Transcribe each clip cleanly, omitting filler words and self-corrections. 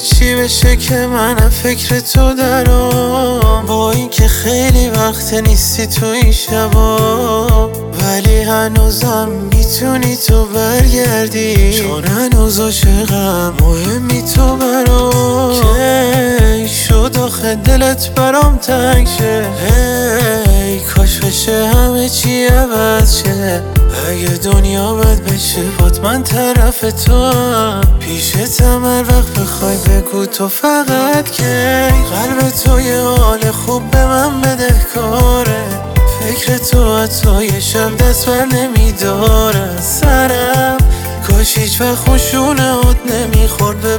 چی بشه که منم فکر تو درام، با این که خیلی وقت نیستی تو این شبا، ولی هنوزم میتونی تو برگردی، چون هنوز عاشقم، مهمی تو برام. کی شد آخه دلت برام تنگ شه، هی کاش بشه همه چی عوض شه. اگه دنیا بد بشه باد من طرف تو هم، پیشتم هر وقت بخوای بگو تو فقط کی. قلب تو یه حال خوب به من بده کاره، فکر تو حتی یه شب دست بر نمیداره سرم، کاش هیچ وقت خوشونه هات نمیخورد به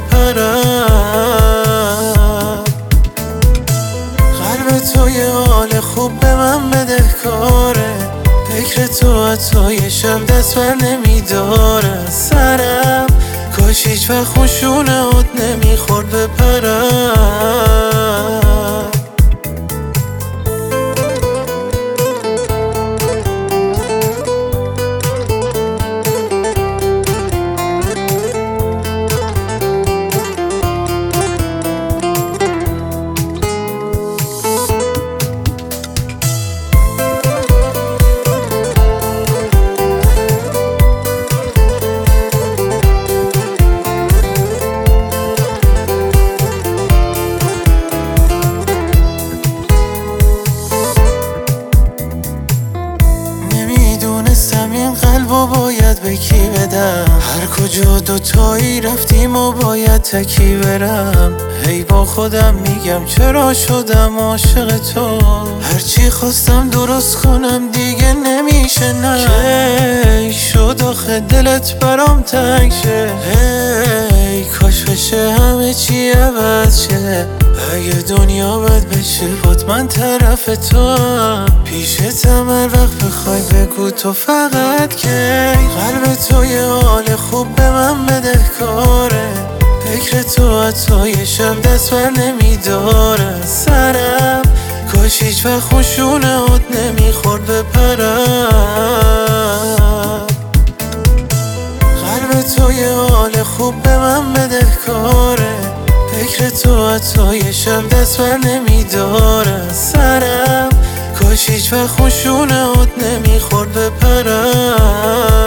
پرم. قلب تو یه حال خوب به من بده کاره، فکر تو حتی یه شب دست بر نمیداره سرم، کاش هیچ وقت خوشونه هات نمیخورد به پرم. این قلبو باید به کی بدم، هر کجا دوتایی رفتیم و باید تکی برم. هی با خودم میگم چرا شدم عاشق تو، هرچی خواستم درست کنم دیگه نمیشه نه. کی شد آخه دلت برام تنگ شه، هی کاش بشه همه چی عوض شه. اگه دنیا بد بشه باد من طرف تو هم، پیشتم هر وقت بخوای بگو تو فقط کی. قلب تو یه حال خوب به من بده کاره، فکر تو حتی یه شب دست بر نمیداره سرم، کاش هیچ وقت خوشونه هات نمیخورد به پرم. قلب تو یه حال خوب به من بده کاره، فکر تو حتی یه شب دست بر نمیداره سرم، کاش هیچ وقت خوشونه هات نمیخورد به پرم.